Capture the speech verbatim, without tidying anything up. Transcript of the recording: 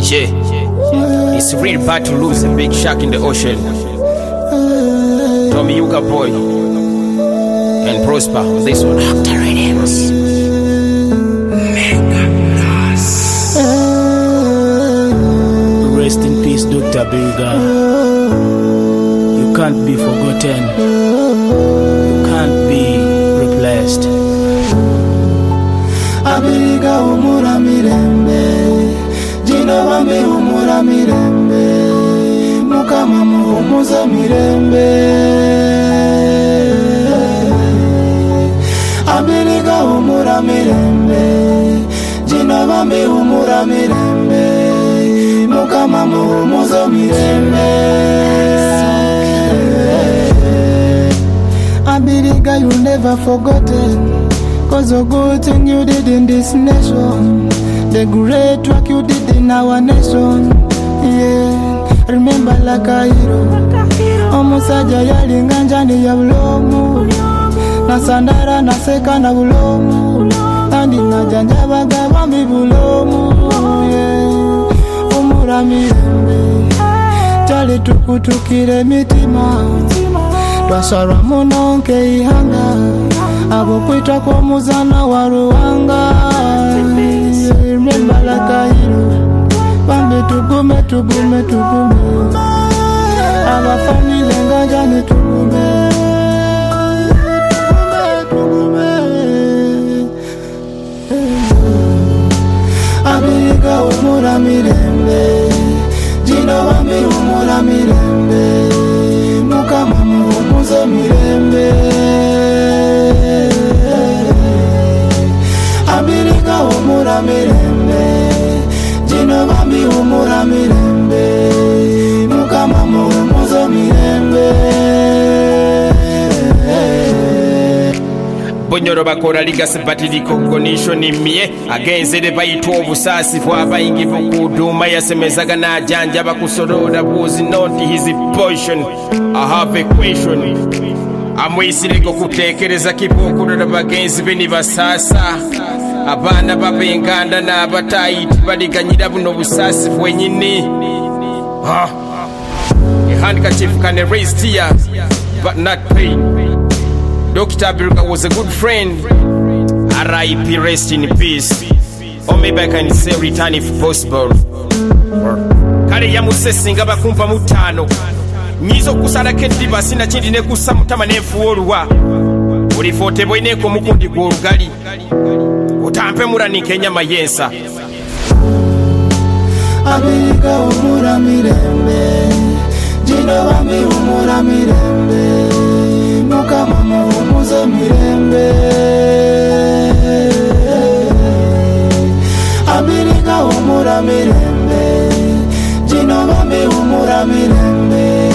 Yeah, it's real bad to lose a big shark in the ocean. Tommy Yuga Boy and Prosper on this one. Doctor Redeems. Mega Plus. Rest in peace, Doctor Bega. You can't be forgotten. You can't be replaced. Abiriga umura mirembe, jina bambi umura mirembe, mukama muhumuza mirembe. Abiriga umura mirembe, jina bambi umura mirembe, mukama muhumuza mirembe. Abiriga, you never forgotten. Cause the good thing you did in this nation, the great work you did in our nation. Yeah, remember like a hero. Omusaja yalinganja ni ya bulomu, na sandara na seka na bulomu, andi na janjabaga bambi bulomu. Yeah, umura mirembe, jali tukutukire mitima, twasara munonke ihanga, abo kwita kwa muzana wa Ruwanga. Remember like a hero, bambi tugume tugume tugume, aba family nganja ni tugume tugume tugume. Abiriga umura mirembe, jina bambi umura mirembe, mukama muhumuza mirembe. Abiriga umura mirembe, jina bambi umura mirembe, mukama muhumuza mirembe. Bonyoro bakora ligasi batiriko gonisho ni mie agenzere bayitwa obusasi kwa bayingivu kuduma yasemezaga na janja bakusoroda was not his portion. I have a question. Amwisireko kutekereza kipokurura bagenzi be nibasasa abana babenganda na abatayiti baliganyira buno busasi bwenyini. Ha, a handkerchief can erase tears but not pain. Doctor Birka was a good friend. R I P, rest in peace. Or maybe I can say return if possible. Kare ya musesinga bakumpa mutano, nyizo kusala kediba sina chindi ne kusa mutama nefu oluwa. Uli fote boine ko mukundi gworugali, utampe murani Kenya mayensa. Abiriga umura mirembe, jina bambi umura mirembe, mukama muhumuza mirembe. Abiriga umura mirembe, jina bambi umura mirembe,